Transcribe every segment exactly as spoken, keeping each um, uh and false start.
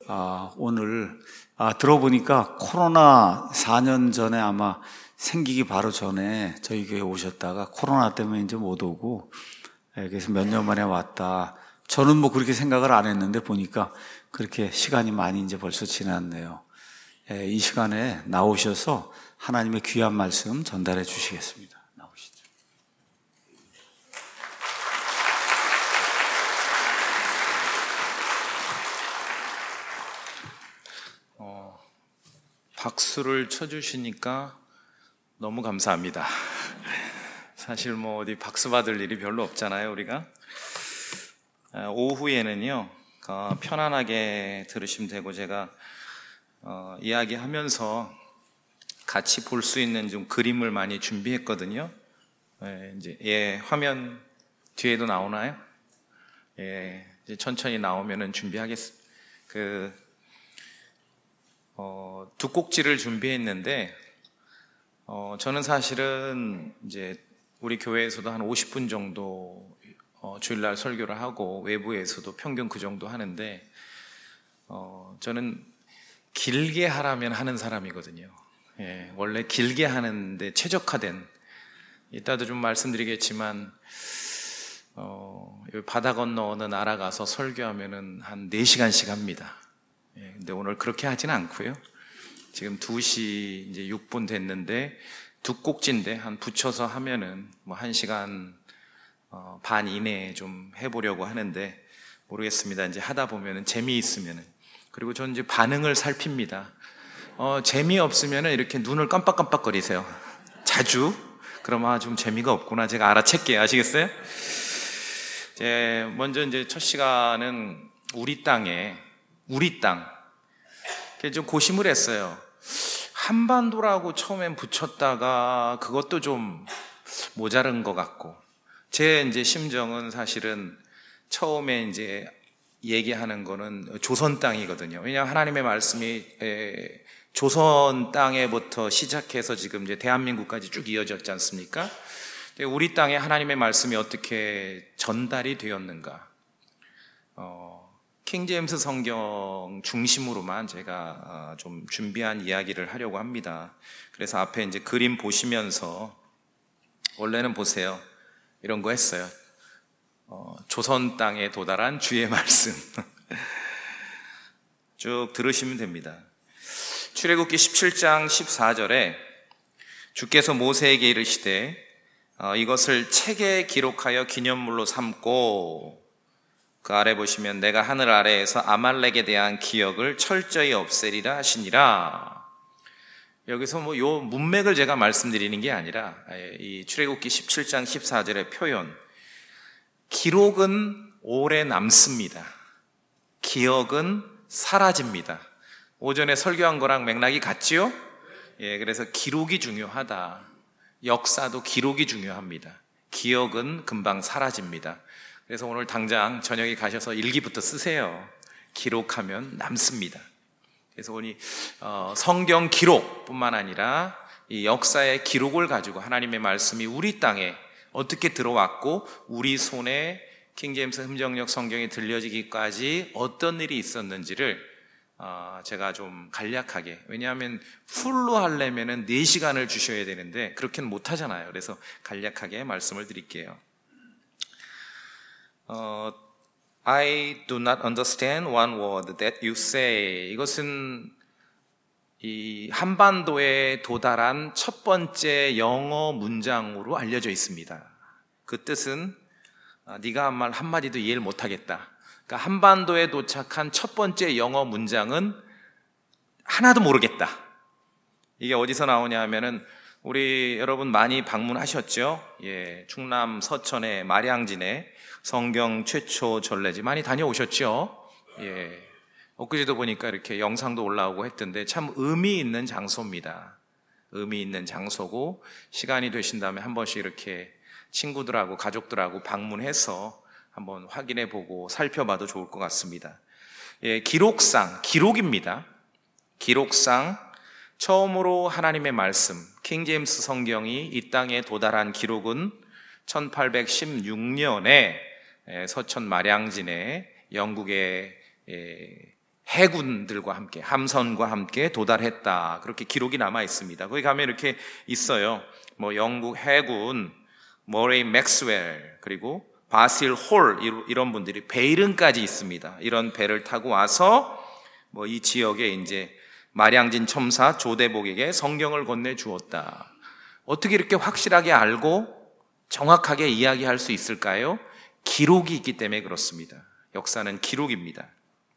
아, 오늘 아, 들어보니까 코로나 사 년 전에 아마 생기기 바로 전에 저희 교회 오셨다가 코로나 때문에 이제 못 오고, 예, 그래서 몇 년 만에 왔다. 저는 뭐 그렇게 생각을 안 했는데 보니까 그렇게 시간이 많이 이제 벌써 지났네요. 예, 이 시간에 나오셔서 하나님의 귀한 말씀 전달해 주시겠습니다. 나오시죠. 어, 박수를 쳐주시니까 너무 감사합니다. 사실 뭐 어디 박수 받을 일이 별로 없잖아요, 우리가. 오후에는요, 어, 편안하게 들으시면 되고, 제가 어, 이야기하면서 같이 볼 수 있는 좀 그림을 많이 준비했거든요. 예, 이제 예, 화면 뒤에도 나오나요? 예, 이제 천천히 나오면은 준비하겠습니다. 그 어, 두 꼭지를 준비했는데, 어, 저는 사실은 이제 우리 교회에서도 한 오십 분 정도 어, 주일날 설교를 하고 외부에서도 평균 그 정도 하는데, 어, 저는 길게 하라면 하는 사람이거든요. 예, 원래 길게 하는데 최적화된, 이따도 좀 말씀드리겠지만 어, 여기 바다 건너 어느 나라 가서 설교하면은 한 네 시간씩 합니다. 예, 근데 오늘 그렇게 하지는 않고요. 지금 두 시 이제 육 분 됐는데 두 꼭지인데 한 붙여서 하면은 뭐 한 시간 어, 반 이내에 좀 해보려고 하는데, 모르겠습니다. 이제 하다 보면은 재미있으면은. 그리고 저는 이제 반응을 살핍니다. 어, 재미없으면은 이렇게 눈을 깜빡깜빡거리세요. 자주. 그러면 아, 좀 재미가 없구나. 제가 알아챌게요. 아시겠어요? 이제 먼저 이제 첫 시간은 우리 땅에, 우리 땅. 좀 고심을 했어요. 한반도라고 처음엔 붙였다가 그것도 좀 모자른 것 같고, 제 이제 심정은 사실은 처음에 이제 얘기하는 거는 조선 땅이거든요. 왜냐하면 하나님의 말씀이 조선 땅에부터 시작해서 지금 이제 대한민국까지 쭉 이어졌지 않습니까? 우리 땅에 하나님의 말씀이 어떻게 전달이 되었는가? 어, 킹제임스 성경 중심으로만 제가 좀 준비한 이야기를 하려고 합니다. 그래서 앞에 이제 그림 보시면서, 원래는 보세요. 이런 거 했어요. 어, 조선 땅에 도달한 주의 말씀. 쭉 들으시면 됩니다. 출애굽기 십칠 장 십사 절에 주께서 모세에게 이르시되 어, 이것을 책에 기록하여 기념물로 삼고, 그 아래 보시면 내가 하늘 아래에서 아말렉에 대한 기억을 철저히 없애리라 하시니라. 여기서 뭐 요 문맥을 제가 말씀드리는 게 아니라, 이 출애굽기 십칠 장 십사 절의 표현, 기록은 오래 남습니다. 기억은 사라집니다. 오전에 설교한 거랑 맥락이 같지요? 예, 그래서 기록이 중요하다. 역사도 기록이 중요합니다. 기억은 금방 사라집니다. 그래서 오늘 당장 저녁에 가셔서 일기부터 쓰세요. 기록하면 남습니다. 그래서 오늘 어, 성경 기록뿐만 아니라 이 역사의 기록을 가지고 하나님의 말씀이 우리 땅에 어떻게 들어왔고, 우리 손에 킹제임스 흠정역 성경이 들려지기까지 어떤 일이 있었는지를 어, 제가 좀 간략하게, 왜냐하면 풀로 하려면은 네 시간을 주셔야 되는데 그렇게는 못 하잖아요. 그래서 간략하게 말씀을 드릴게요. 어, I do not understand one word that you say. 이것은 이 한반도에 도달한 첫 번째 영어 문장으로 알려져 있습니다. 그 뜻은 네가 한 말 한마디도 이해를 못하겠다. 그러니까 한반도에 도착한 첫 번째 영어 문장은 하나도 모르겠다. 이게 어디서 나오냐 하면은, 우리 여러분 많이 방문하셨죠? 예, 충남 서천의 마량진에 성경 최초 전래지 많이 다녀오셨죠? 예, 엊그제도 보니까 이렇게 영상도 올라오고 했던데 참 의미 있는 장소입니다. 의미 있는 장소고, 시간이 되신다면 한 번씩 이렇게 친구들하고 가족들하고 방문해서 한번 확인해보고 살펴봐도 좋을 것 같습니다. 예, 기록상, 기록입니다. 기록상 처음으로 하나님의 말씀, 킹제임스 성경이 이 땅에 도달한 기록은 천팔백십육 년에 서천 마량진에 영국의 해군들과 함께, 함선과 함께 도달했다. 그렇게 기록이 남아 있습니다. 거기 가면 이렇게 있어요. 뭐 영국 해군, 머레이 맥스웰, 그리고 바실 홀, 이런 분들이 배 이름까지 있습니다. 이런 배를 타고 와서 뭐 이 지역에 이제 마량진 첨사 조대복에게 성경을 건네 주었다. 어떻게 이렇게 확실하게 알고 정확하게 이야기할 수 있을까요? 기록이 있기 때문에 그렇습니다. 역사는 기록입니다.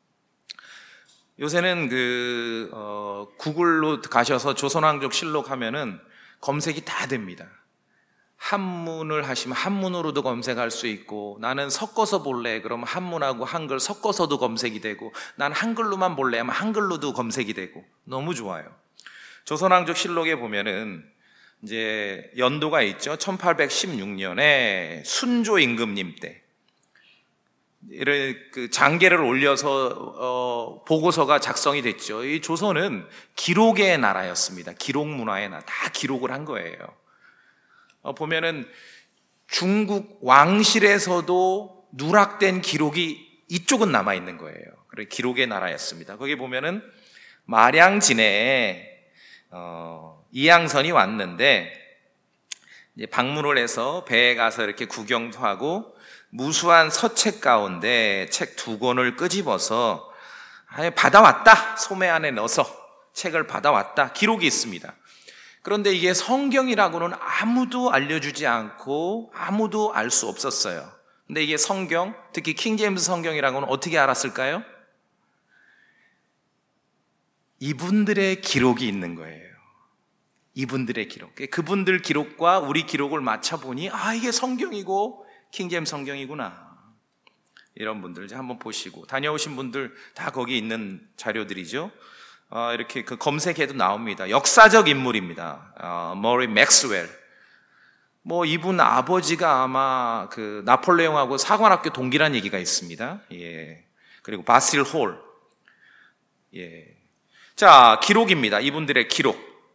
요새는 그 어, 구글로 가셔서 조선왕족 실록 하면은 검색이 다 됩니다. 한문을 하시면 한문으로도 검색할 수 있고, 나는 섞어서 볼래 그러면 한문하고 한글 섞어서도 검색이 되고, 난 한글로만 볼래 하면 한글로도 검색이 되고, 너무 좋아요. 조선왕족 실록에 보면은 이제 연도가 있죠. 천팔백십육 년에 순조 임금님 때 이런 그 장계를 올려서 어, 보고서가 작성이 됐죠. 이 조선은 기록의 나라였습니다. 기록 문화의 나라, 다 기록을 한 거예요. 어, 보면은 중국 왕실에서도 누락된 기록이 이쪽은 남아 있는 거예요. 그래 기록의 나라였습니다. 거기 보면은 마량진에 어, 이양선이 왔는데 이제 방문을 해서 배에 가서 이렇게 구경도 하고, 무수한 서책 가운데 책 두 권을 끄집어서 받아왔다. 소매 안에 넣어서 책을 받아왔다. 기록이 있습니다. 그런데 이게 성경이라고는 아무도 알려주지 않고 아무도 알 수 없었어요. 근데 이게 성경, 특히 킹제임스 성경이라고는 어떻게 알았을까요? 이분들의 기록이 있는 거예요. 이분들의 기록. 그분들 기록과 우리 기록을 맞춰보니 아, 이게 성경이고 킹제임스 성경이구나. 이런 분들 이제 한번 보시고, 다녀오신 분들 다 거기 있는 자료들이죠. 어, 이렇게 그 검색해도 나옵니다. 역사적 인물입니다. 어, 머리 맥스웰. 뭐 이분 아버지가 아마 그 나폴레옹하고 사관학교 동기란 얘기가 있습니다. 예. 그리고 바실 홀. 예. 자, 기록입니다. 이분들의 기록.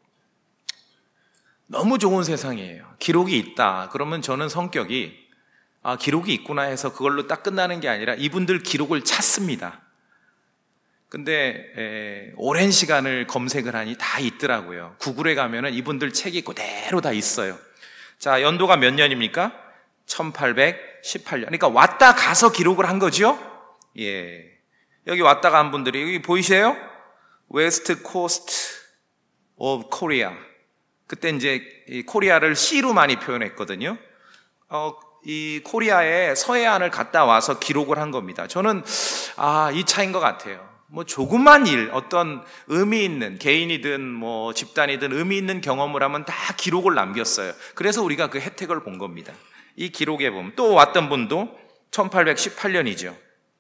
너무 좋은 세상이에요. 기록이 있다. 그러면 저는 성격이 아, 기록이 있구나 해서 그걸로 딱 끝나는 게 아니라 이분들 기록을 찾습니다. 근데 에, 오랜 시간을 검색을 하니 다 있더라고요. 구글에 가면은 이분들 책이 그대로 다 있어요. 자, 연도가 몇 년입니까? 천팔백십팔 년. 그러니까 왔다 가서 기록을 한 거죠? 예. 여기 왔다 간 분들이, 여기 보이세요? 웨스트 코스트 오브 코리아. 그때 이제 이 코리아를 C로 많이 표현했거든요. 어, 이 코리아의 서해안을 갔다 와서 기록을 한 겁니다. 저는 아, 이 차인 것 같아요. 뭐 조그만 일, 어떤 의미 있는, 개인이든 뭐 집단이든 의미 있는 경험을 하면 다 기록을 남겼어요. 그래서 우리가 그 혜택을 본 겁니다. 이 기록에 보면 또 왔던 분도 천팔백십팔 년이죠.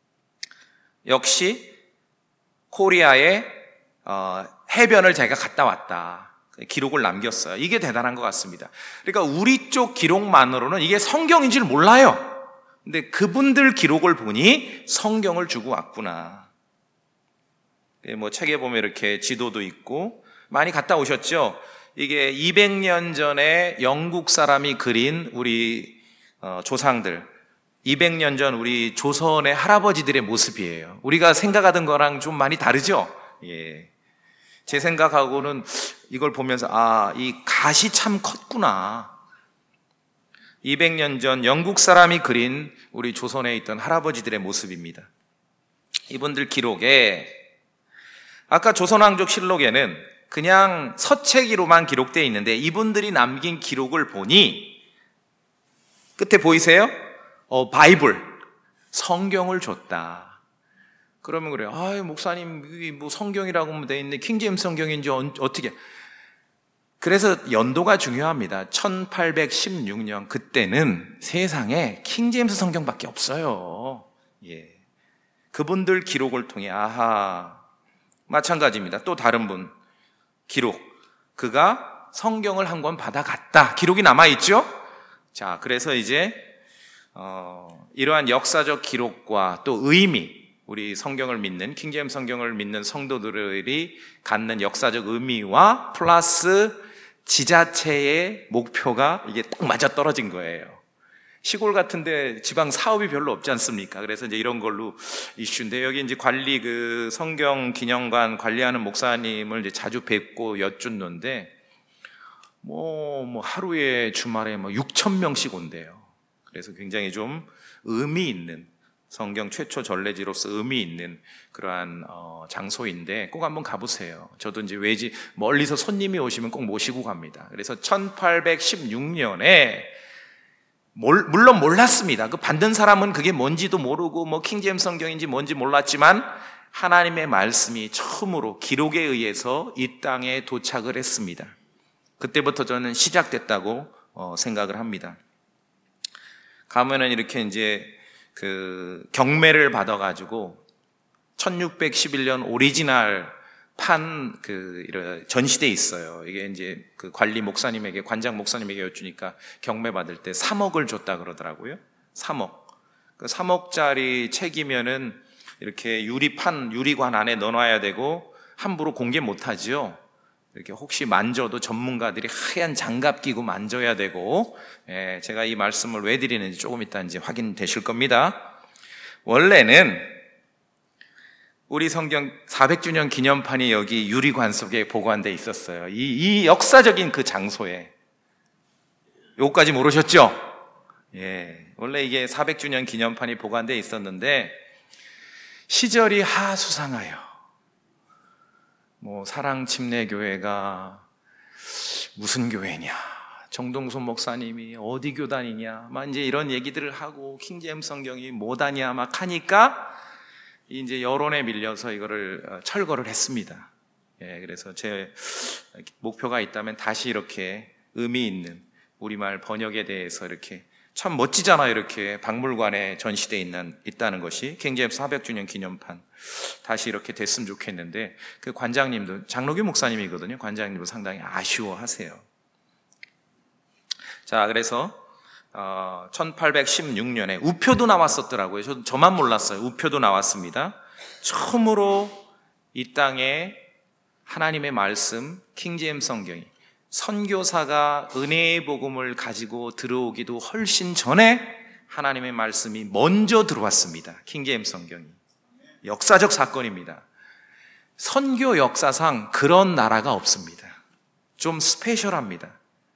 역시 코리아의 어, 해변을 제가 갔다 왔다. 기록을 남겼어요. 이게 대단한 것 같습니다. 그러니까 우리 쪽 기록만으로는 이게 성경인 줄 몰라요. 근데 그분들 기록을 보니 성경을 주고 왔구나. 뭐 책에 보면 이렇게 지도도 있고, 많이 갔다 오셨죠? 이게 이백 년 전에 영국 사람이 그린 우리 어, 조상들, 이백 년 전 우리 조선의 할아버지들의 모습이에요. 우리가 생각하던 거랑 좀 많이 다르죠? 예. 제 생각하고는 이걸 보면서 아, 이 갓이 참 컸구나. 이백 년 전 영국 사람이 그린 우리 조선에 있던 할아버지들의 모습입니다. 이분들 기록에, 아까 조선왕족 실록에는 그냥 서체기로만 기록되어 있는데 이분들이 남긴 기록을 보니 끝에 보이세요? 어, 바이블, 성경을 줬다. 그러면 그래요. 아, 목사님, 뭐 성경이라고 하면 돼 있는데 킹제임스 성경인지 어떻게? 그래서 연도가 중요합니다. 천팔백십육 년, 그때는 세상에 킹제임스 성경밖에 없어요. 예. 그분들 기록을 통해 아하. 마찬가지입니다. 또 다른 분 기록, 그가 성경을 한 권 받아갔다. 기록이 남아있죠? 자, 그래서 이제 어, 이러한 역사적 기록과 또 의미, 우리 성경을 믿는, 킹제임스 성경을 믿는 성도들이 갖는 역사적 의미와 플러스 지자체의 목표가 이게 딱 맞아 떨어진 거예요. 시골 같은데 지방 사업이 별로 없지 않습니까? 그래서 이제 이런 걸로 이슈인데, 여기 이제 관리 그 성경 기념관 관리하는 목사님을 이제 자주 뵙고 여쭙는데, 뭐, 뭐 하루에 주말에 뭐 육천 명씩 온대요. 그래서 굉장히 좀 의미 있는, 성경 최초 전래지로서 의미 있는 그러한 어, 장소인데 꼭 한번 가보세요. 저도 이제 외지 멀리서 손님이 오시면 꼭 모시고 갑니다. 그래서 천팔백십육 년에 몰, 물론 몰랐습니다. 그 받는 사람은 그게 뭔지도 모르고 뭐 킹제임스 성경인지 뭔지 몰랐지만 하나님의 말씀이 처음으로 기록에 의해서 이 땅에 도착을 했습니다. 그때부터 저는 시작됐다고 어, 생각을 합니다. 가면은 이렇게 이제 그 경매를 받아가지고 천육백십일 년 오리지널 판 그 전시대 있어요. 이게 이제 그 관리 목사님에게, 관장 목사님에게 여쭈니까 경매 받을 때 삼억을 줬다 그러더라고요. 삼억. 그 삼억짜리 책이면은 이렇게 유리판, 유리관 안에 넣어놔야 되고 함부로 공개 못하지요. 이렇게 혹시 만져도 전문가들이 하얀 장갑 끼고 만져야 되고, 예, 제가 이 말씀을 왜 드리는지 조금 이따 이제 확인되실 겁니다. 원래는 우리 성경 사백 주년 기념판이 여기 유리관 속에 보관돼 있었어요. 이, 이 역사적인 그 장소에. 요까지 모르셨죠? 예, 원래 이게 사백 주년 기념판이 보관돼 있었는데 시절이 하수상하여 뭐 사랑침례교회가 무슨 교회냐, 정동선 목사님이 어디 교단이냐, 막 이제 이런 얘기들을 하고 킹제임스 성경이 뭐다냐 막 하니까 이제 여론에 밀려서 이거를 철거를 했습니다. 예, 그래서 제 목표가 있다면 다시 이렇게 의미 있는 우리말 번역에 대해서 이렇게 참 멋지잖아요. 이렇게 박물관에 전시되어 있는, 있다는 것이 킹제임스 사백 주년 기념판 다시 이렇게 됐으면 좋겠는데, 그 관장님도 장로교 목사님이거든요. 관장님도 상당히 아쉬워하세요. 자, 그래서 어, 천팔백십육 년에 우표도 나왔었더라고요. 저, 저만 몰랐어요. 우표도 나왔습니다. 처음으로 이 땅에 하나님의 말씀, 킹제임스 성경이 선교사가 은혜의 복음을 가지고 들어오기도 훨씬 전에 하나님의 말씀이 먼저 들어왔습니다. 킹제임스 성경이. 역사적 사건입니다. 선교 역사상 그런 나라가 없습니다. 좀 스페셜합니다.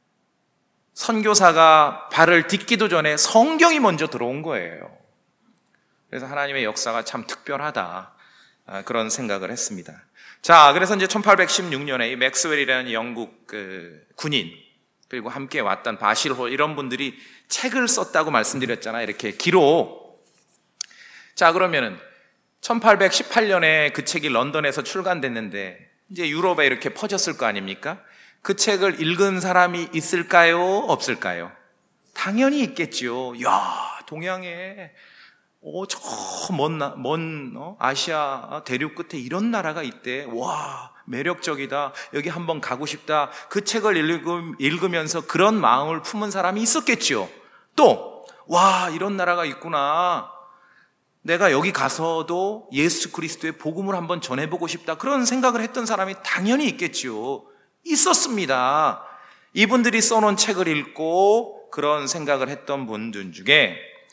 선교사가 발을 딛기도 전에 성경이 먼저 들어온 거예요. 그래서 하나님의 역사가 참 특별하다, 그런 생각을 했습니다. 자, 그래서 이제 천팔백십육 년에 이 맥스웰이라는 영국 그 군인, 그리고 함께 왔던 바실홀, 이런 분들이 책을 썼다고 말씀드렸잖아요. 이렇게 기록. 자, 그러면은 천팔백십팔 년에 그 책이 런던에서 출간됐는데 이제 유럽에 이렇게 퍼졌을 거 아닙니까? 그 책을 읽은 사람이 있을까요? 없을까요? 당연히 있겠지요. 야, 동양에 어, 저 먼, 먼 어? 아시아 대륙 끝에 이런 나라가 있대. 와, 매력적이다. 여기 한번 가고 싶다. 그 책을 읽음, 읽으면서 그런 마음을 품은 사람이 있었겠지요. 또, 와, 이런 나라가 있구나. 내가 여기 가서도 예수 그리스도의 복음을 한번 전해보고 싶다. 그런 생각을 했던 사람이 당연히 있겠지요. 있었습니다. 이분들이 써놓은 책을 읽고 그런 생각을 했던 분들 중에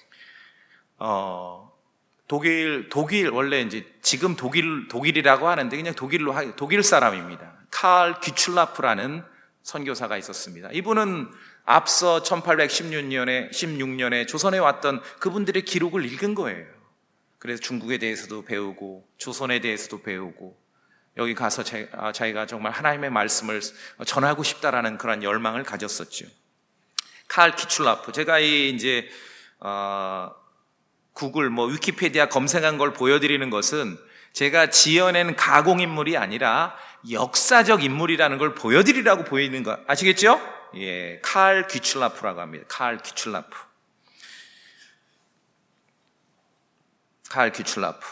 어, 독일 독일 원래 이제 지금 독일 독일이라고 하는데 그냥 독일로 하, 독일 사람입니다. 칼 귀출라프라는 선교사가 있었습니다. 이분은 앞서 천팔백십육 년에 십육 년에 조선에 왔던 그분들의 기록을 읽은 거예요. 그래서 중국에 대해서도 배우고 조선에 대해서도 배우고 여기 가서 자기가 정말 하나님의 말씀을 전하고 싶다라는 그런 열망을 가졌었죠. 칼 키출라프. 제가 이 이제 어, 구글 뭐 위키피디아 검색한 걸 보여드리는 것은 제가 지어낸 가공 인물이 아니라 역사적 인물이라는 걸 보여드리라고 보이는 거 아시겠죠? 예, 칼 귀출라프라고 합니다. 칼 귀출라프. 칼 귀출라프.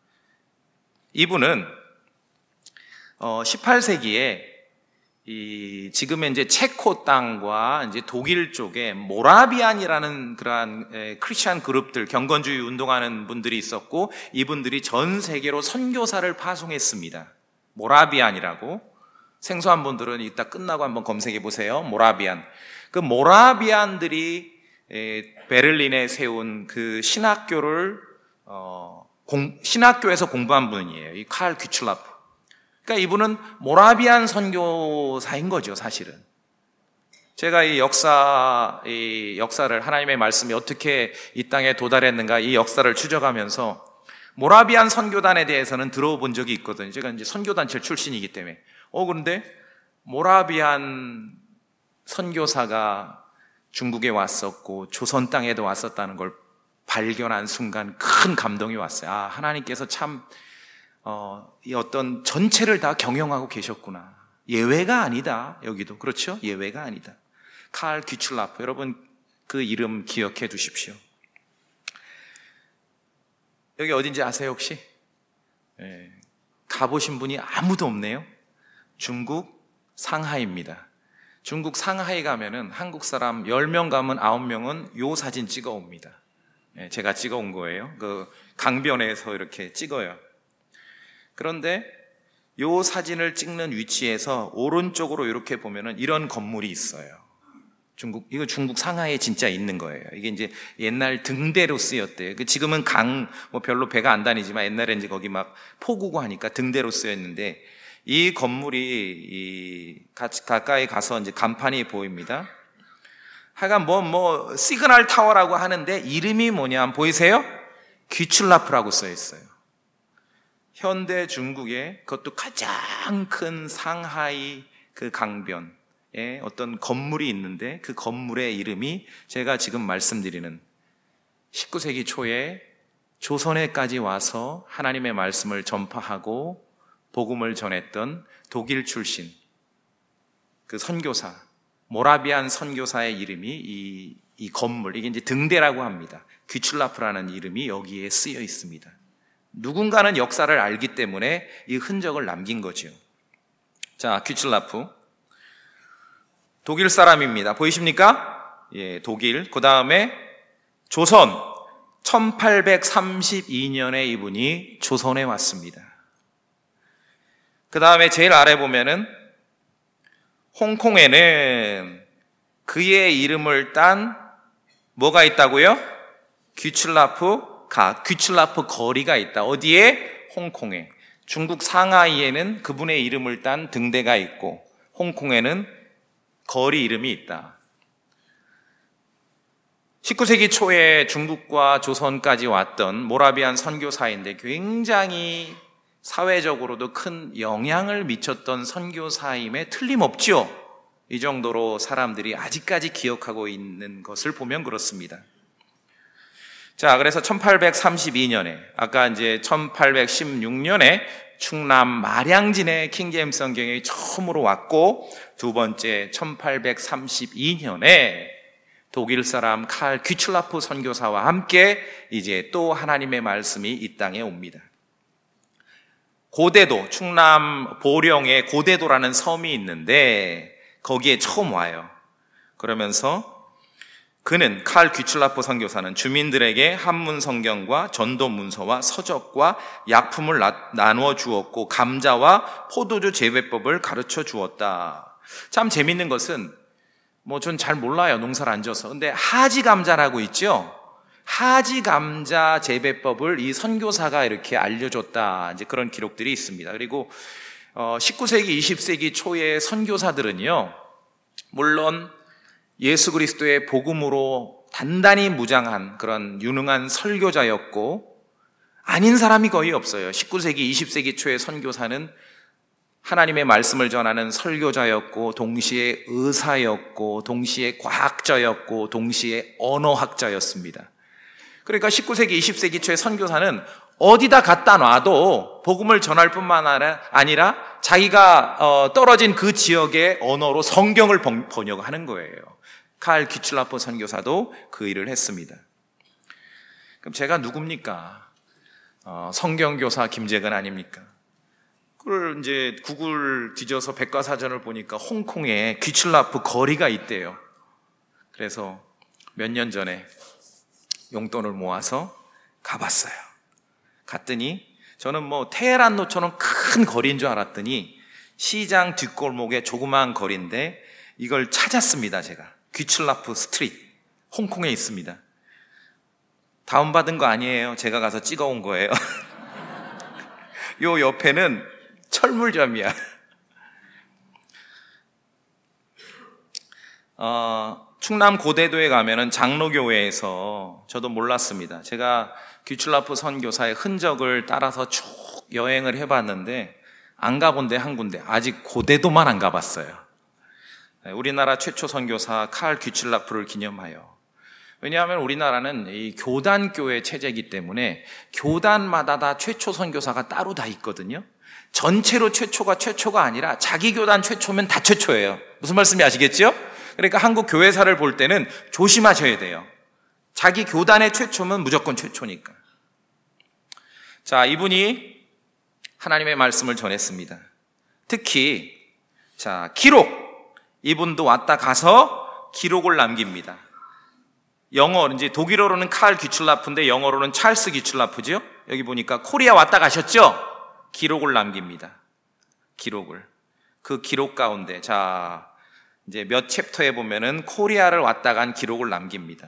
이분은 어, 십팔 세기에 이 지금의 이제 체코 땅과 이제 독일 쪽에 모라비안이라는 그러한 에, 크리스천 그룹들, 경건주의 운동하는 분들이 있었고 이분들이 전 세계로 선교사를 파송했습니다. 모라비안이라고. 생소한 분들은 이따 끝나고 한번 검색해 보세요. 모라비안. 그 모라비안들이 베를린에 세운 그 신학교를 어, 공, 신학교에서 공부한 분이에요. 이 칼 귀출라프. 그러니까 이분은 모라비안 선교사인 거죠, 사실은. 제가 이 역사, 이 역사를, 하나님의 말씀이 어떻게 이 땅에 도달했는가, 이 역사를 추적하면서 모라비안 선교단에 대해서는 들어본 적이 있거든요. 제가 이제 선교단체 출신이기 때문에. 어, 그런데 모라비안 선교사가 중국에 왔었고 조선 땅에도 왔었다는 걸 발견한 순간 큰 감동이 왔어요. 아, 하나님께서 참 어, 이 어떤 전체를 다 경영하고 계셨구나. 예외가 아니다. 여기도 그렇죠? 예외가 아니다. 칼 귀출라프, 여러분 그 이름 기억해 두십시오. 여기 어딘지 아세요 혹시? 예, 가보신 분이 아무도 없네요. 중국 상하이입니다. 중국 상하이 가면은 한국 사람 열 명 가면 아홉 명은 요 사진 찍어 옵니다. 예, 제가 찍어 온 거예요. 그 강변에서 이렇게 찍어요. 그런데 요 사진을 찍는 위치에서 오른쪽으로 이렇게 보면은 이런 건물이 있어요. 중국, 이거 중국 상하이에 진짜 있는 거예요. 이게 이제 옛날 등대로 쓰였대요. 지금은 강, 뭐 별로 배가 안 다니지만 옛날에 이제 거기 막 포구고 하니까 등대로 쓰였는데 이 건물이 이 가까이 가서 이제 간판이 보입니다. 하여간 뭐, 뭐, 시그널 타워라고 하는데 이름이 뭐냐, 보이세요? 귀출라프라고 써 있어요. 현대 중국의 그것도 가장 큰 상하이 그 강변에 어떤 건물이 있는데 그 건물의 이름이 제가 지금 말씀드리는 십구 세기 초에 조선에까지 와서 하나님의 말씀을 전파하고 복음을 전했던 독일 출신 그 선교사, 모라비안 선교사의 이름이 이, 이 건물, 이게 이제 등대라고 합니다. 귀출라프라는 이름이 여기에 쓰여 있습니다. 누군가는 역사를 알기 때문에 이 흔적을 남긴 거죠. 자, 귀출라프. 독일 사람입니다. 보이십니까? 예, 독일. 그 다음에 조선. 천팔백삼십이 년에 이분이 조선에 왔습니다. 그 다음에 제일 아래 보면은 홍콩에는 그의 이름을 딴 뭐가 있다고요? 귀출라프 가, 귀출라프 거리가 있다. 어디에? 홍콩에. 중국 상하이에는 그분의 이름을 딴 등대가 있고 홍콩에는 거리 이름이 있다. 십구 세기 초에 중국과 조선까지 왔던 모라비안 선교사인데 굉장히 사회적으로도 큰 영향을 미쳤던 선교사임에 틀림없죠. 이 정도로 사람들이 아직까지 기억하고 있는 것을 보면 그렇습니다. 자, 그래서 천팔백삼십이 년에, 아까 이제 천팔백십육 년에 충남 마량진에 킹제임스 성경이 처음으로 왔고, 두 번째 천팔백삼십이 년에 독일 사람 칼 귀출라프 선교사와 함께 이제 또 하나님의 말씀이 이 땅에 옵니다. 고대도, 충남 보령에 고대도라는 섬이 있는데 거기에 처음 와요. 그러면서 그는 칼 귀출라프 선교사는 주민들에게 한문 성경과 전도 문서와 서적과 약품을 나, 나누어 주었고 감자와 포도주 재배법을 가르쳐 주었다. 참 재밌는 것은 뭐 전 잘 몰라요. 농사를 안 져서. 근데 하지 감자라고 있죠. 하지 감자 재배법을 이 선교사가 이렇게 알려줬다. 이제 그런 기록들이 있습니다. 그리고 어, 십구 세기, 이십 세기 초의 선교사들은요, 물론 예수 그리스도의 복음으로 단단히 무장한 그런 유능한 설교자였고 아닌 사람이 거의 없어요. 십구 세기, 이십 세기 초의 선교사는 하나님의 말씀을 전하는 설교자였고 동시에 의사였고 동시에 과학자였고 동시에 언어학자였습니다. 그러니까 십구 세기, 이십 세기 초의 선교사는 어디다 갖다 놔도 복음을 전할 뿐만 아니라 자기가 떨어진 그 지역의 언어로 성경을 번역하는 거예요. 칼 귀출라프 선교사도 그 일을 했습니다. 그럼 제가 누굽니까? 어, 성경교사 김재근 아닙니까? 그걸 이제 구글 뒤져서 백과사전을 보니까 홍콩에 귀출라프 거리가 있대요. 그래서 몇 년 전에 용돈을 모아서 가봤어요. 갔더니 저는 뭐 테헤란로처럼 큰 거리인 줄 알았더니 시장 뒷골목에 조그마한 거리인데 이걸 찾았습니다. 제가 귀출라프 스트리트, 홍콩에 있습니다. 다운받은 거 아니에요. 제가 가서 찍어온 거예요. 요 옆에는 철물점이야. 어, 충남 고대도에 가면은 장로교회에서 저도 몰랐습니다. 제가 귀출라프 선교사의 흔적을 따라서 쭉 여행을 해봤는데 안 가본 데 한 군데, 아직 고대도만 안 가봤어요. 우리나라 최초 선교사 칼 귀출라프를 기념하여. 왜냐하면 우리나라는 이 교단교회 체제이기 때문에 교단마다 다 최초 선교사가 따로 다 있거든요. 전체로 최초가 최초가 아니라 자기 교단 최초면 다 최초예요. 무슨 말씀인지 아시겠죠? 그러니까 한국 교회사를 볼 때는 조심하셔야 돼요. 자기 교단의 최초면 무조건 최초니까. 자, 이분이 하나님의 말씀을 전했습니다. 특히 자, 기록. 이분도 왔다 가서 기록을 남깁니다. 영어, 이제 독일어로는 칼 귀출라프인데 영어로는 찰스 귀출라프죠. 여기 보니까 코리아 왔다 가셨죠? 기록을 남깁니다. 기록을. 그 기록 가운데 자, 이제 몇 챕터에 보면은 코리아를 왔다 간 기록을 남깁니다.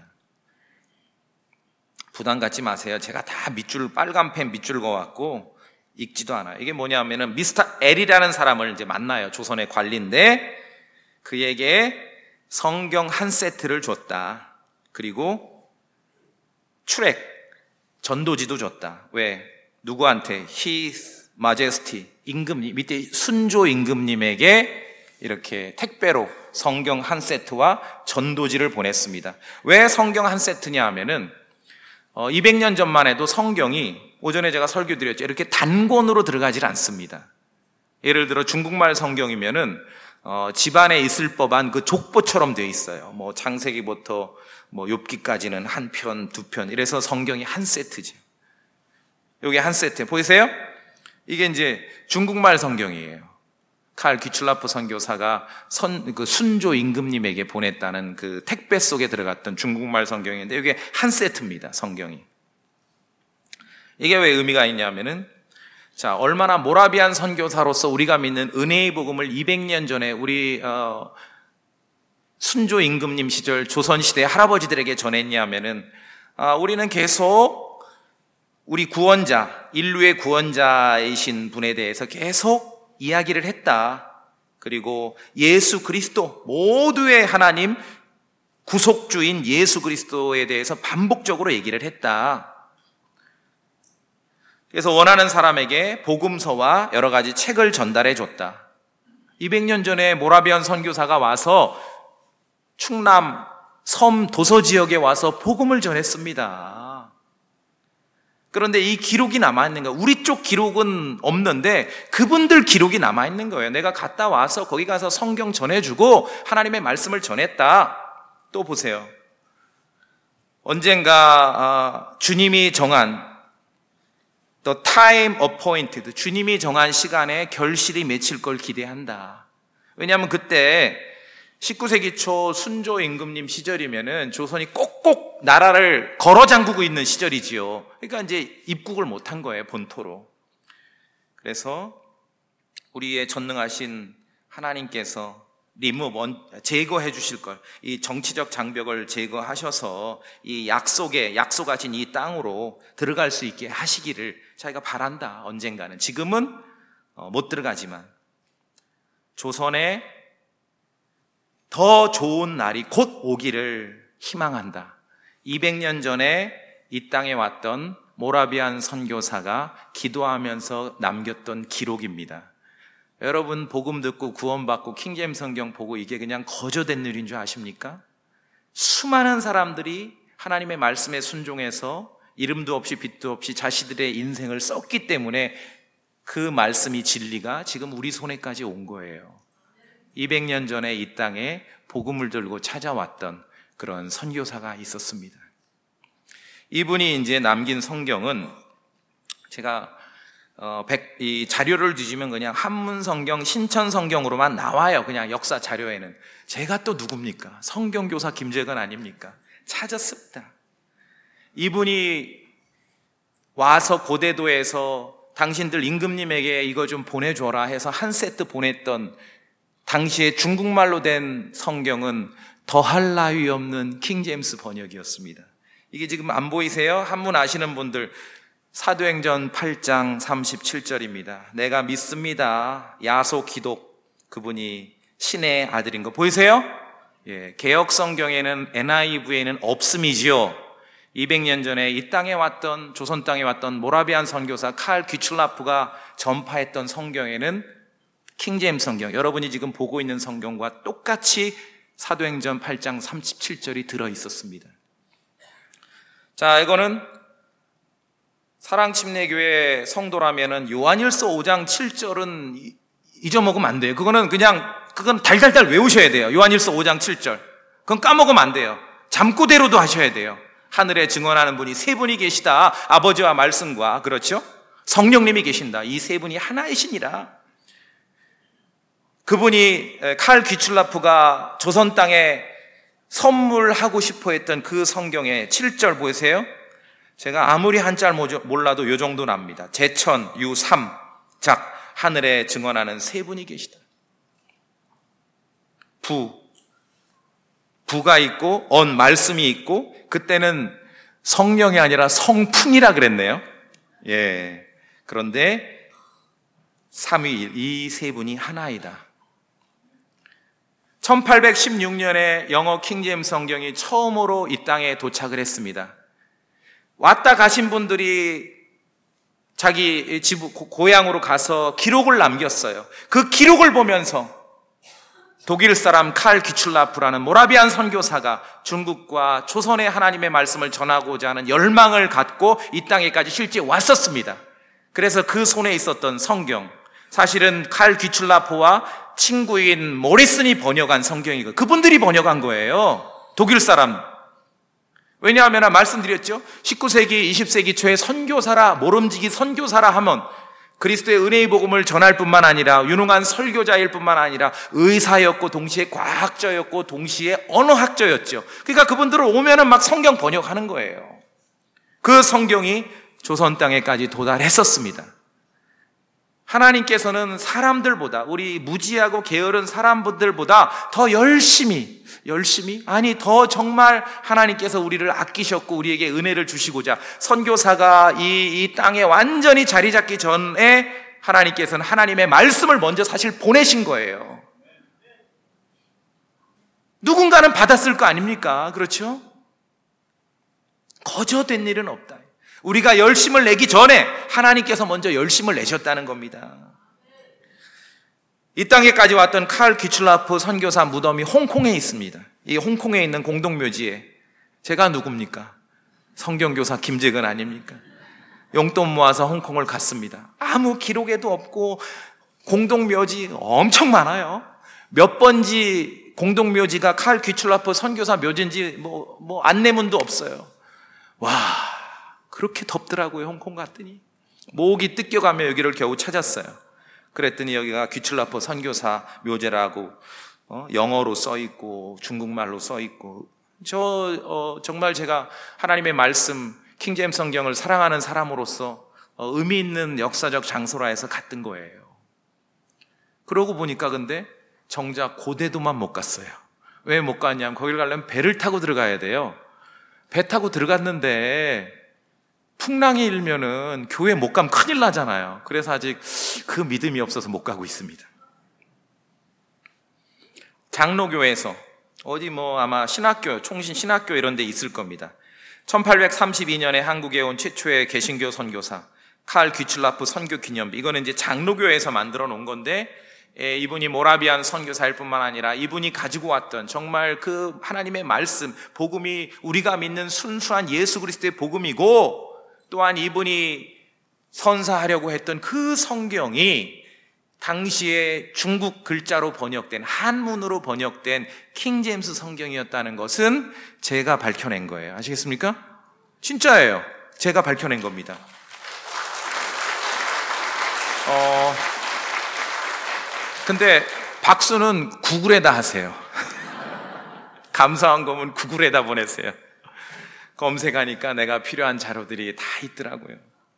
부담 갖지 마세요. 제가 다 밑줄, 빨간 펜 밑줄 그어왔고 읽지도 않아요. 이게 뭐냐면은 미스터 L이라는 사람을 이제 만나요. 조선의 관리인데 그에게 성경 한 세트를 줬다. 그리고 출액, 전도지도 줬다. 왜? 누구한테? His Majesty, 임금님, 밑에 순조 임금님에게 이렇게 택배로 성경 한 세트와 전도지를 보냈습니다. 왜 성경 한 세트냐 하면은 어, 이백 년 전만 해도 성경이, 오전에 제가 설교 드렸죠, 이렇게 단권으로 들어가질 않습니다. 예를 들어 중국말 성경이면은 어, 집안에 있을 법한 그 족보처럼 되어 있어요. 뭐 창세기부터 뭐 욥기까지는 한 편, 두 편, 이래서 성경이 한 세트죠. 여기 한 세트 보이세요? 이게 이제 중국말 성경이에요. 칼 귀출라프 선교사가 선, 그 순조 임금님에게 보냈다는 그 택배 속에 들어갔던 중국말 성경인데 이게 한 세트입니다. 성경이. 이게 왜 의미가 있냐면은 자, 얼마나 모라비안 선교사로서 우리가 믿는 은혜의 복음을 이백 년 전에 우리 어, 순조 임금님 시절 조선시대 할아버지들에게 전했냐면은 아, 우리는 계속 우리 구원자, 인류의 구원자이신 분에 대해서 계속 이야기를 했다. 그리고 예수 그리스도, 모두의 하나님 구속주인 예수 그리스도에 대해서 반복적으로 얘기를 했다. 그래서 원하는 사람에게 복음서와 여러 가지 책을 전달해 줬다. 이백 년 전에 모라비안 선교사가 와서 충남 섬 도서 지역에 와서 복음을 전했습니다. 그런데 이 기록이 남아있는 거예요. 우리 쪽 기록은 없는데 그분들 기록이 남아있는 거예요. 내가 갔다 와서 거기 가서 성경 전해주고 하나님의 말씀을 전했다. 또 보세요. 언젠가 주님이 정한 The time appointed, 주님이 정한 시간에 결실이 맺힐 걸 기대한다. 왜냐하면 그때 십구 세기 초 순조 임금님 시절이면은 조선이 꼭꼭 나라를 걸어 잠그고 있는 시절이지요. 그러니까 이제 입국을 못한 거예요, 본토로. 그래서 우리의 전능하신 하나님께서 리무브, 제거해 주실 걸, 이 정치적 장벽을 제거하셔서 이 약속에, 약속하신 이 땅으로 들어갈 수 있게 하시기를 자기가 바란다, 언젠가는. 지금은 못 들어가지만 조선에 더 좋은 날이 곧 오기를 희망한다. 이백 년 전에 이 땅에 왔던 모라비안 선교사가 기도하면서 남겼던 기록입니다. 여러분 복음 듣고 구원받고 킹제임스 성경 보고 이게 그냥 거저된 일인 줄 아십니까? 수많은 사람들이 하나님의 말씀에 순종해서 이름도 없이 빛도 없이 자신들의 인생을 썼기 때문에 그 말씀이 진리가 지금 우리 손에까지 온 거예요. 이백 년 전에 이 땅에 복음을 들고 찾아왔던 그런 선교사가 있었습니다. 이분이 이제 남긴 성경은 제가 어, 백, 이 자료를 뒤지면 그냥 한문 성경, 신천 성경으로만 나와요. 그냥 역사 자료에는. 제가 또 누굽니까? 성경교사 김재건 아닙니까? 찾았습니다. 이분이 와서 고대도에서 당신들 임금님에게 이거 좀 보내줘라 해서 한 세트 보냈던 당시에 중국말로 된 성경은 더할 나위 없는 킹제임스 번역이었습니다. 이게 지금 안 보이세요? 한문 아시는 분들, 사도행전 팔 장 삼십칠 절입니다. 내가 믿습니다. 야소 기독, 그분이 신의 아들인 거 보이세요? 예, 개역 성경에는 엔아이브이에는 없음이지요. 이백 년 전에 이 땅에 왔던, 조선 땅에 왔던 모라비안 선교사 칼 귀출라프가 전파했던 성경에는 킹제임스 성경, 여러분이 지금 보고 있는 성경과 똑같이 사도행전 팔 장 삼십칠 절이 들어있었습니다. 자, 이거는 사랑침례교회 성도라면은 요한일서 오 장 칠 절은 잊어먹으면 안 돼요. 그거는 그냥, 그건 달달달 외우셔야 돼요. 요한일서 오 장 칠 절. 그건 까먹으면 안 돼요. 잠꼬대로도 하셔야 돼요. 하늘에 증언하는 분이 세 분이 계시다. 아버지와 말씀과, 그렇죠? 성령님이 계신다. 이 세 분이 하나이시니라. 그분이 칼 귀출라프가 조선 땅에 선물하고 싶어 했던 그 성경의 칠 절 보세요. 제가 아무리 한자 몰라도 요 정도 납니다. 제천, 유, 삼, 작, 하늘에 증언하는 세 분이 계시다. 부, 부가 있고 언, 말씀이 있고, 그때는 성령이 아니라 성풍이라 그랬네요. 예. 그런데 삼위일, 이 세 분이 하나이다. 천팔백십육 년에 영어 킹제임스 성경이 처음으로 이 땅에 도착을 했습니다. 왔다 가신 분들이 자기 집, 고향으로 가서 기록을 남겼어요. 그 기록을 보면서 독일 사람 칼 귀출라프라는 모라비안 선교사가 중국과 조선의 하나님의 말씀을 전하고자 하는 열망을 갖고 이 땅에까지 실제 왔었습니다. 그래서 그 손에 있었던 성경, 사실은 칼 귀출라프와 친구인 모리슨이 번역한 성경이고 그분들이 번역한 거예요. 독일 사람. 왜냐하면 말씀드렸죠. 십구 세기, 이십 세기 초에 선교사라, 모름지기 선교사라 하면 그리스도의 은혜의 복음을 전할 뿐만 아니라 유능한 설교자일 뿐만 아니라 의사였고 동시에 과학자였고 동시에 언어학자였죠. 그러니까 그분들은 오면은 막 성경 번역하는 거예요. 그 성경이 조선 땅에까지 도달했었습니다. 하나님께서는 사람들보다, 우리 무지하고 게으른 사람들보다 더 열심히, 열심히, 아니 더 정말 하나님께서 우리를 아끼셨고 우리에게 은혜를 주시고자 선교사가 이, 이 땅에 완전히 자리 잡기 전에 하나님께서는 하나님의 말씀을 먼저 사실 보내신 거예요. 누군가는 받았을 거 아닙니까? 그렇죠? 거저된 일은 없다. 우리가 열심을 내기 전에 하나님께서 먼저 열심을 내셨다는 겁니다. 이 땅에까지 왔던 칼 귀출라프 선교사 무덤이 홍콩에 있습니다. 이 홍콩에 있는 공동묘지에 제가 누굽니까? 성경교사 김재근 아닙니까? 용돈 모아서 홍콩을 갔습니다. 아무 기록에도 없고 공동묘지 엄청 많아요. 몇 번지 공동묘지가 칼 귀출라프 선교사 묘지인지 뭐, 뭐 안내문도 없어요. 와, 그렇게 덥더라고요. 홍콩 갔더니 목이 뜯겨가며 여기를 겨우 찾았어요. 그랬더니 여기가 귀출라프 선교사 묘제라고 어, 영어로 써있고 중국말로 써있고 저 어, 정말 제가 하나님의 말씀 킹제임스 성경을 사랑하는 사람으로서 어, 의미 있는 역사적 장소라 해서 갔던 거예요. 그러고 보니까 근데 정작 고대도만 못 갔어요. 왜 못 갔냐면 거기를 가려면 배를 타고 들어가야 돼요. 배 타고 들어갔는데 풍랑이 일면은 교회 못 가면 큰일 나잖아요. 그래서 아직 그 믿음이 없어서 못 가고 있습니다. 장로교에서 어디 뭐 아마 신학교, 총신 신학교 이런 데 있을 겁니다. 천팔백삼십이 년에 한국에 온 최초의 개신교 선교사 칼 귀출라프 선교 기념비, 이거는 이제 장로교에서 만들어 놓은 건데 예, 이분이 모라비안 선교사일 뿐만 아니라 이분이 가지고 왔던 정말 그 하나님의 말씀, 복음이 우리가 믿는 순수한 예수 그리스도의 복음이고 또한 이분이 선사하려고 했던 그 성경이 당시에 중국 글자로 번역된, 한문으로 번역된 킹제임스 성경이었다는 것은 제가 밝혀낸 거예요. 아시겠습니까? 진짜예요. 제가 밝혀낸 겁니다. 어, 근데 박수는 구글에다 하세요. 감사한 거면 구글에다 보내세요. 검색하니까 내가 필요한 자료들이 다 있더라고요.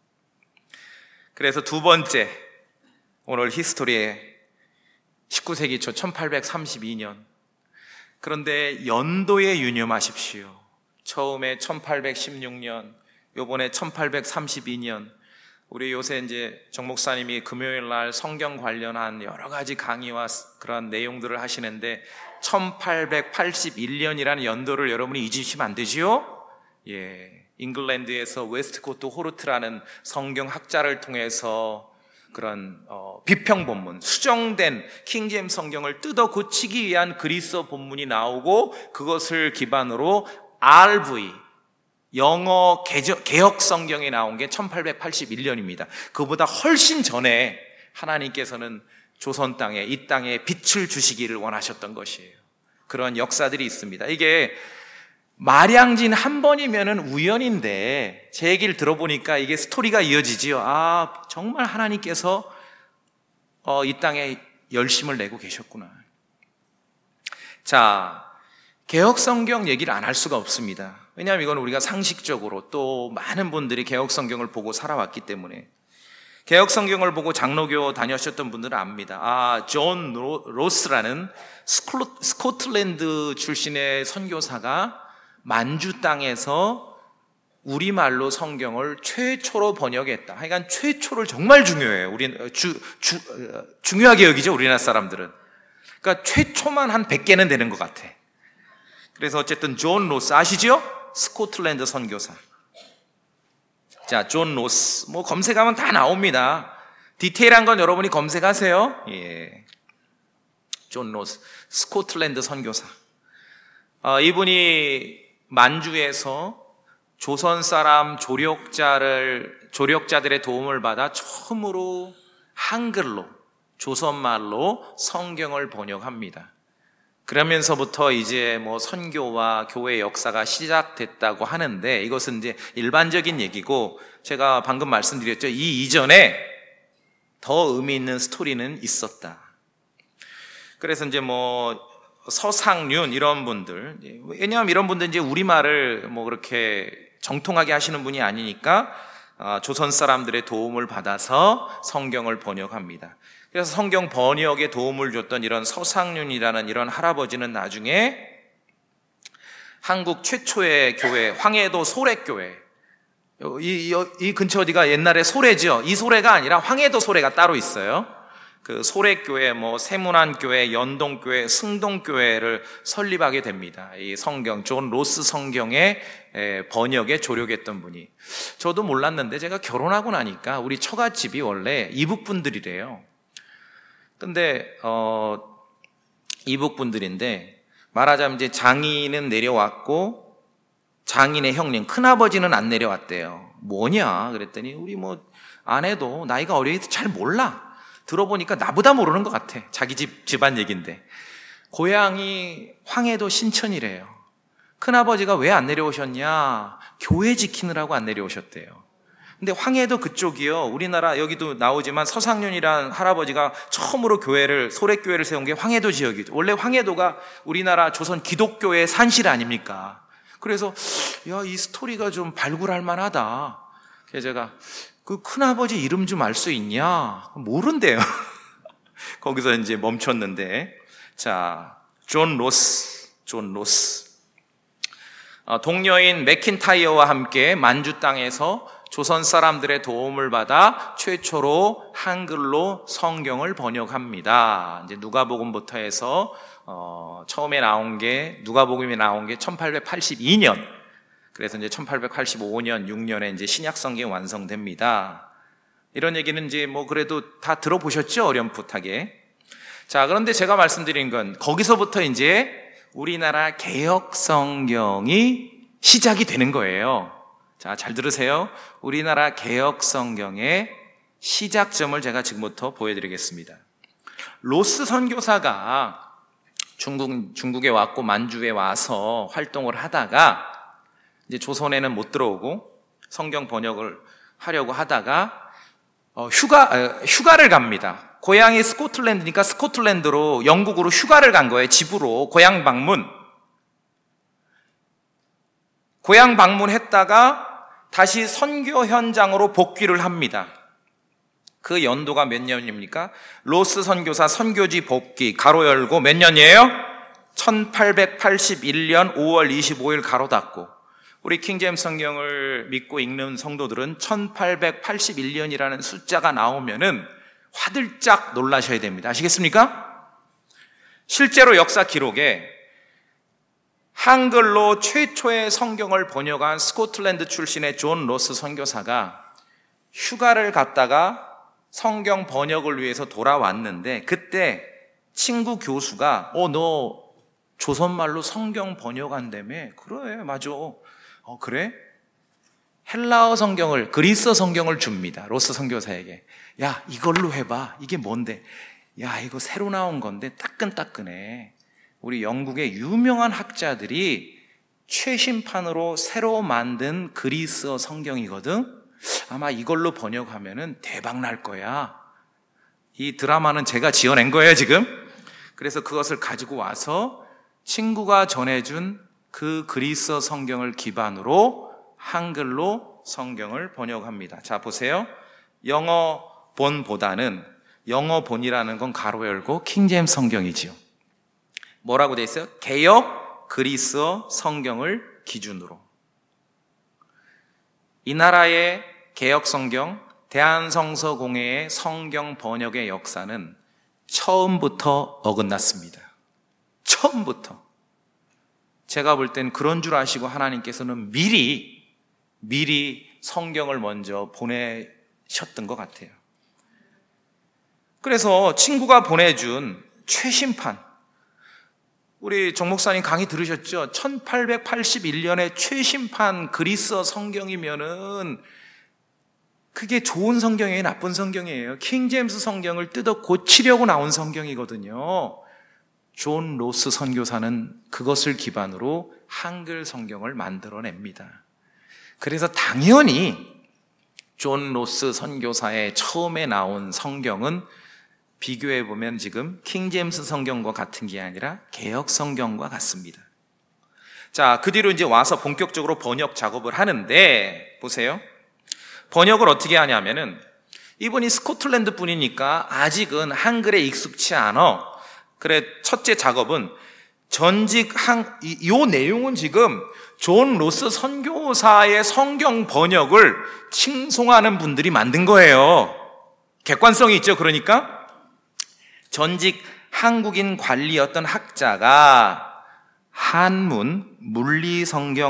그래서 두 번째, 오늘 히스토리에 십구 세기 초 천팔백삼십이 년 그런데 연도에 유념하십시오. 처음에 천팔백십육 년, 요번에 천팔백삼십이 년, 우리 요새 이제 정 목사님이 금요일 날 성경 관련한 여러 가지 강의와 그런 내용들을 하시는데 천팔백팔십일 년이라는 연도를 여러분이 잊으시면 안 되지요? 예. 잉글랜드에서 웨스트코트 호르트라는 성경학자를 통해서 그런 어, 비평 본문, 수정된 킹제임스 성경을 뜯어 고치기 위한 그리스어 본문이 나오고 그것을 기반으로 알브이 영어 개혁 성경이 나온 게 천팔백팔십일 년입니다. 그보다 훨씬 전에 하나님께서는 조선 땅에, 이 땅에 빛을 주시기를 원하셨던 것이에요. 그런 역사들이 있습니다. 이게 마량진 한 번이면은 우연인데 제 얘기를 들어보니까 이게 스토리가 이어지지요. 아, 정말 하나님께서 어, 이 땅에 열심을 내고 계셨구나. 자, 개혁성경 얘기를 안 할 수가 없습니다. 왜냐하면 이건 우리가 상식적으로 또 많은 분들이 개혁성경을 보고 살아왔기 때문에. 개혁성경을 보고 장로교 다녀오셨던 분들은 압니다. 아, 존 로스라는 스코틀랜드 출신의 선교사가 만주 땅에서 우리말로 성경을 최초로 번역했다. 하여간 최초를 정말 중요해요. 우리 주, 주, 중요하게 여기죠, 우리나라 사람들은. 그러니까 최초만 한 백 개는 되는 것 같아. 그래서 어쨌든 존 로스 아시죠? 스코틀랜드 선교사. 자, 존 로스. 뭐 검색하면 다 나옵니다. 디테일한 건 여러분이 검색하세요. 예. 존 로스. 스코틀랜드 선교사. 어, 이분이 만주에서 조선 사람 조력자를, 조력자들의 도움을 받아 처음으로 한글로, 조선말로 성경을 번역합니다. 그러면서부터 이제 뭐 선교와 교회 역사가 시작됐다고 하는데 이것은 이제 일반적인 얘기고 제가 방금 말씀드렸죠. 이 이전에 더 의미 있는 스토리는 있었다. 그래서 이제 뭐 서상륜 이런 분들, 왜냐하면 이런 분들 이제 우리말을 뭐 그렇게 정통하게 하시는 분이 아니니까 조선 사람들의 도움을 받아서 성경을 번역합니다. 그래서 성경 번역에 도움을 줬던 이런 서상륜이라는 이런 할아버지는 나중에 한국 최초의 교회, 황해도 소래교회, 이, 이, 이 근처 어디가 옛날에 소래죠. 이 소래가 아니라 황해도 소래가 따로 있어요. 그 소래교회, 뭐 세문안교회, 연동교회, 승동교회를 설립하게 됩니다. 이 성경, 존 로스 성경의 번역에 조력했던 분이. 저도 몰랐는데 제가 결혼하고 나니까 우리 처갓집이 원래 이북 분들이래요. 근데 어 이북 분들인데 말하자면 이제 장인은 내려왔고 장인의 형님, 큰아버지는 안 내려왔대요. 뭐냐? 그랬더니 우리 뭐 아내도 나이가 어려서 잘 몰라. 들어보니까 나보다 모르는 것 같아. 자기 집 집안 얘긴데. 고향이 황해도 신천이래요. 큰아버지가 왜 안 내려오셨냐? 교회 지키느라고 안 내려오셨대요. 근데 황해도 그쪽이요. 우리나라 여기도 나오지만 서상륜이라는 할아버지가 처음으로 교회를, 소래교회를 세운 게 황해도 지역이죠. 원래 황해도가 우리나라 조선 기독교의 산실 아닙니까? 그래서 야, 이 스토리가 좀 발굴할 만하다. 그래서 제가 그 큰아버지 이름 좀 알 수 있냐? 모른대요. 거기서 이제 멈췄는데. 자, 존 로스, 존 로스. 동료인 맥킨타이어와 함께 만주 땅에서 조선 사람들의 도움을 받아 최초로 한글로 성경을 번역합니다. 이제 누가복음부터 해서 어, 처음에 나온 게 누가복음이 나온 게 천팔백팔십이 년. 그래서 이제 천팔백팔십오 년, 육 년에 이제 신약 성경이 완성됩니다. 이런 얘기는 이제 뭐 그래도 다 들어보셨죠? 어렴풋하게. 자, 그런데 제가 말씀드린 건 거기서부터 이제 우리나라 개혁 성경이 시작이 되는 거예요. 자, 잘 들으세요. 우리나라 개혁 성경의 시작점을 제가 지금부터 보여드리겠습니다. 로스 선교사가 중국, 중국에 왔고 만주에 와서 활동을 하다가 이제 조선에는 못 들어오고 성경 번역을 하려고 하다가 어, 휴가, 어, 휴가를 갑니다. 고향이 스코틀랜드니까 스코틀랜드로 영국으로 휴가를 간 거예요. 집으로 고향 방문. 고향 방문했다가 다시 선교 현장으로 복귀를 합니다. 그 연도가 몇 년입니까? 로스 선교사 선교지 복귀 가로 열고 몇 년이에요? 천팔백팔십일 년 오월 이십오일 가로 닫고, 우리 킹제임스 성경을 믿고 읽는 성도들은 천팔백팔십일 년이라는 숫자가 나오면은 화들짝 놀라셔야 됩니다. 아시겠습니까? 실제로 역사 기록에 한글로 최초의 성경을 번역한 스코틀랜드 출신의 존 로스 선교사가 휴가를 갔다가 성경 번역을 위해서 돌아왔는데, 그때 친구 교수가 어, 너 조선말로 성경 번역한다며? 그래, 맞아. 어, 그래? 헬라어 성경을, 그리스어 성경을 줍니다. 로스 선교사에게. 야, 이걸로 해봐. 이게 뭔데? 야, 이거 새로 나온 건데 따끈따끈해. 우리 영국의 유명한 학자들이 최신판으로 새로 만든 그리스어 성경이거든. 아마 이걸로 번역하면은 대박 날 거야. 이 드라마는 제가 지어낸 거예요, 지금. 그래서 그것을 가지고 와서 친구가 전해준 그 그리스어 성경을 기반으로 한글로 성경을 번역합니다. 자, 보세요. 영어 본보다는, 영어 본이라는 건 가로 열고 킹제임스 성경이지요. 뭐라고 돼 있어요? 개역 그리스어 성경을 기준으로. 이 나라의 개역 성경, 대한성서공회의 성경 번역의 역사는 처음부터 어긋났습니다. 처음부터. 제가 볼 땐 그런 줄 아시고 하나님께서는 미리 미리 성경을 먼저 보내셨던 것 같아요. 그래서 친구가 보내준 최신판, 우리 정 목사님 강의 들으셨죠? 천팔백팔십일 년에 최신판 그리스어 성경이면은 그게 좋은 성경이에요, 나쁜 성경이에요? 킹제임스 성경을 뜯어 고치려고 나온 성경이거든요. 존 로스 선교사는 그것을 기반으로 한글 성경을 만들어냅니다. 그래서 당연히 존 로스 선교사의 처음에 나온 성경은 비교해보면 지금 킹제임스 성경과 같은 게 아니라 개역 성경과 같습니다. 자, 그 뒤로 이제 와서 본격적으로 번역 작업을 하는데, 보세요. 번역을 어떻게 하냐면은, 이분이 스코틀랜드 분이니까 아직은 한글에 익숙치 않아. 그래, 첫째 작업은 전직 한, 이, 요 내용은 지금 존 로스 선교사의 성경 번역을 칭송하는 분들이 만든 거예요. 객관성이 있죠, 그러니까? 전직 한국인 관리였던 학자가 한문 물리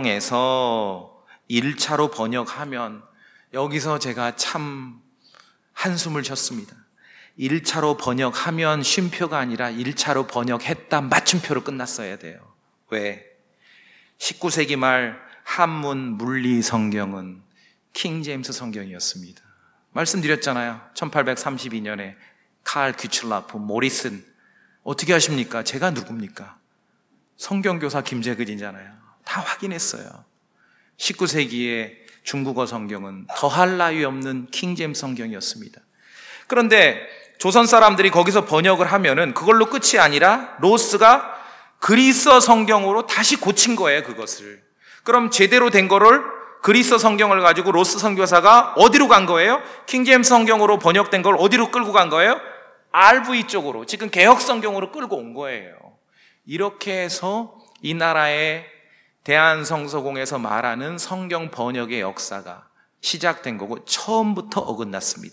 성경에서 일 차로 번역하면, 여기서 제가 참 한숨을 쉬었습니다. 일 차로 번역하면 쉼표가 아니라 일 차로 번역했다 맞춤표로 끝났어야 돼요. 왜? 십구 세기 말 한문 물리 성경은 킹제임스 성경이었습니다. 말씀드렸잖아요. 천팔백삼십이 년에 칼 귀출라프, 모리슨. 어떻게 하십니까? 제가 누굽니까? 성경교사 김재근이잖아요. 다 확인했어요. 십구 세기의 중국어 성경은 더할 나위 없는 킹제임스 성경이었습니다. 그런데 조선 사람들이 거기서 번역을 하면은 그걸로 끝이 아니라 로스가 그리스어 성경으로 다시 고친 거예요, 그것을. 그럼 제대로 된 거를, 그리스어 성경을 가지고 로스 선교사가 어디로 간 거예요? 킹제임스 성경으로 번역된 걸 어디로 끌고 간 거예요? 알브이 쪽으로, 지금 개역 성경으로 끌고 온 거예요. 이렇게 해서 이 나라의 대한성서공에서 말하는 성경 번역의 역사가 시작된 거고, 처음부터 어긋났습니다.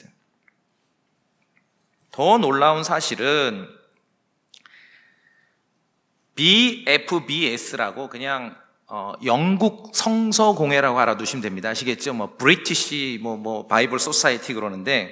더 놀라운 사실은 비에프비에스라고 그냥 어, 영국 성서공회라고 알아두시면 됩니다. 아시겠죠? 뭐 브리티시 뭐 뭐 바이블 소사이티 그러는데,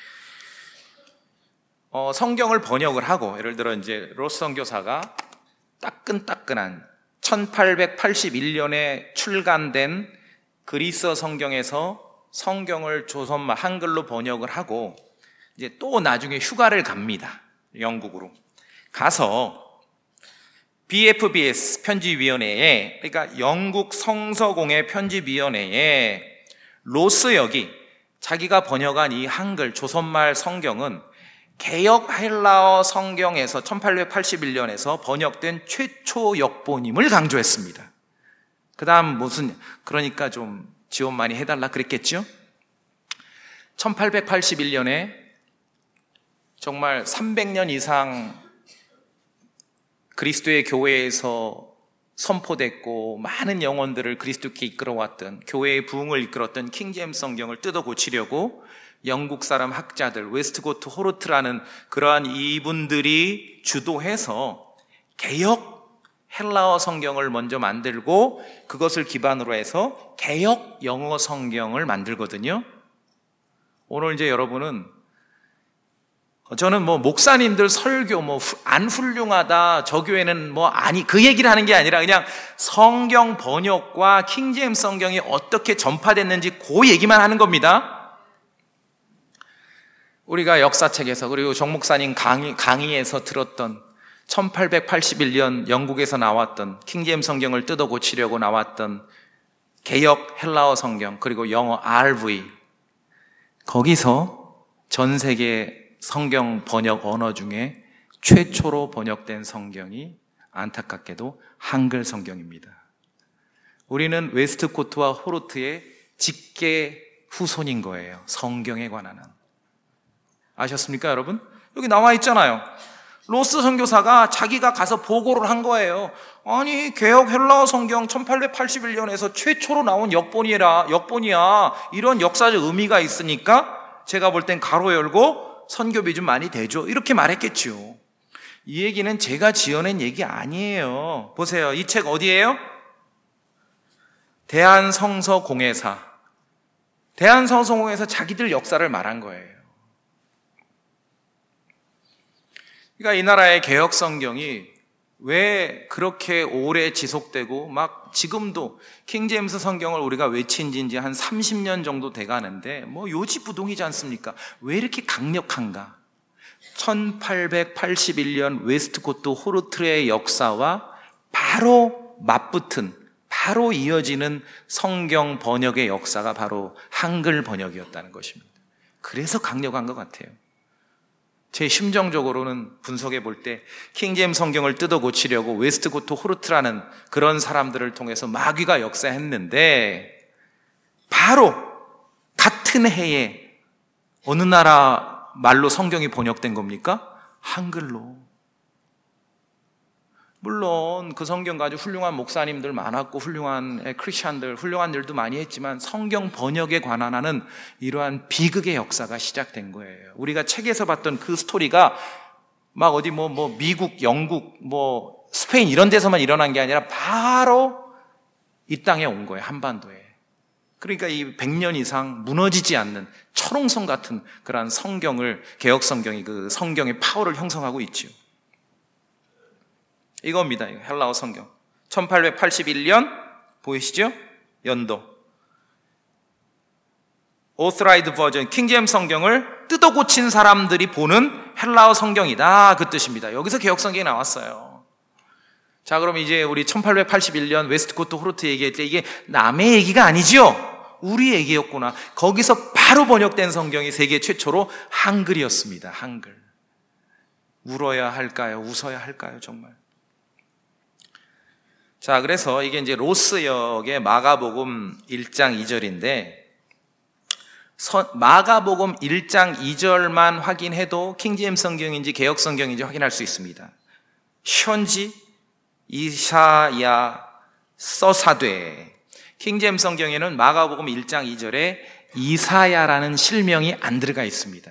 어, 성경을 번역을 하고, 예를 들어 이제 로스 선교사가 따끈따끈한 천팔백팔십일 년에 출간된 그리스어 성경에서 성경을 조선말 한글로 번역을 하고, 이제 또 나중에 휴가를 갑니다. 영국으로 가서 비에프비에스 편집위원회에, 그러니까 영국 성서공회 편집위원회에 로스 역이 자기가 번역한 이 한글 조선말 성경은 개역 헬라어 성경에서 천팔백팔십일 년에서 번역된 최초 역본임을 강조했습니다. 그 다음 무슨, 그러니까 좀 지원 많이 해달라 그랬겠죠? 천팔백팔십일 년에 정말 삼백 년 이상 그리스도의 교회에서 선포됐고 많은 영혼들을 그리스도께 이끌어왔던, 교회의 부흥을 이끌었던 킹제임스 성경을 뜯어 고치려고 영국 사람 학자들, 웨스트고트 호르트라는 그러한 이분들이 주도해서 개역 헬라어 성경을 먼저 만들고 그것을 기반으로 해서 개역 영어 성경을 만들거든요. 오늘 이제 여러분은, 저는 뭐 목사님들 설교 뭐 안 훌륭하다, 저 교회는 뭐 아니, 그 얘기를 하는 게 아니라 그냥 성경 번역과 킹제임스 성경이 어떻게 전파됐는지 그 얘기만 하는 겁니다. 우리가 역사책에서, 그리고 정 목사님 강의, 강의에서 들었던 천팔백팔십일 년 영국에서 나왔던 킹제임스 성경을 뜯어 고치려고 나왔던 개역 헬라어 성경, 그리고 영어 알브이, 거기서 전 세계 성경 번역 언어 중에 최초로 번역된 성경이 안타깝게도 한글 성경입니다. 우리는 웨스트코트와 호르트의 직계 후손인 거예요. 성경에 관한 한. 아셨습니까, 여러분? 여기 나와 있잖아요. 로스 선교사가 자기가 가서 보고를 한 거예요. 아니, 개역 헬라어 성경 천팔백팔십일 년에서 최초로 나온 역본이라, 역본이야. 이런 역사적 의미가 있으니까 제가 볼 땐 가로 열고 선교비 좀 많이 대줘, 이렇게 말했겠죠. 이 얘기는 제가 지어낸 얘기 아니에요. 보세요. 이 책 어디예요? 대한성서공회사. 대한성서공회에서 자기들 역사를 말한 거예요. 그러니까 이 나라의 개역 성경이 왜 그렇게 오래 지속되고 막 지금도 킹제임스 성경을 우리가 외친 지 이제 한 삼십 년 정도 돼가는데 뭐 요지부동이지 않습니까? 왜 이렇게 강력한가? 천팔백팔십일 년 웨스트코트 호르트의 역사와 바로 맞붙은, 바로 이어지는 성경 번역의 역사가 바로 한글 번역이었다는 것입니다. 그래서 강력한 것 같아요. 제 심정적으로는 분석해 볼 때 킹제임스 성경을 뜯어 고치려고 웨스트코트 호르트라는 그런 사람들을 통해서 마귀가 역사했는데, 바로 같은 해에 어느 나라 말로 성경이 번역된 겁니까? 한글로. 물론 그 성경 가지고 훌륭한 목사님들 많았고 훌륭한 크리스찬들, 훌륭한 일도 많이 했지만 성경 번역에 관한 하는 이러한 비극의 역사가 시작된 거예요. 우리가 책에서 봤던 그 스토리가 막 어디 뭐, 뭐 미국, 영국, 뭐 스페인 이런 데서만 일어난 게 아니라 바로 이 땅에 온 거예요. 한반도에. 그러니까 이 백 년 이상 무너지지 않는 철옹성 같은 그러한 성경을, 개역 성경이 그 성경의 파워를 형성하고 있죠. 이겁니다. 헬라어 성경. 천팔백팔십일 년 보이시죠? 연도. Authorized 버전, 킹제임스 성경을 뜯어 고친 사람들이 보는 헬라어 성경이다, 그 뜻입니다. 여기서 개역 성경이 나왔어요. 자, 그럼 이제 우리 천팔백팔십일 년 웨스트코트 호르트 얘기할 때 이게 남의 얘기가 아니죠? 우리 얘기였구나. 거기서 바로 번역된 성경이 세계 최초로 한글이었습니다. 한글. 울어야 할까요? 웃어야 할까요? 정말. 자, 그래서 이게 이제 로스역의 마가복음 일 장 이 절인데, 마가복음 일 장 이 절만 확인해도 킹제임스 성경인지 개역 성경인지 확인할 수 있습니다. 현지 이사야 서사되. 킹제임스 성경에는 마가복음 일 장 이 절에 이사야라는 실명이 안 들어가 있습니다.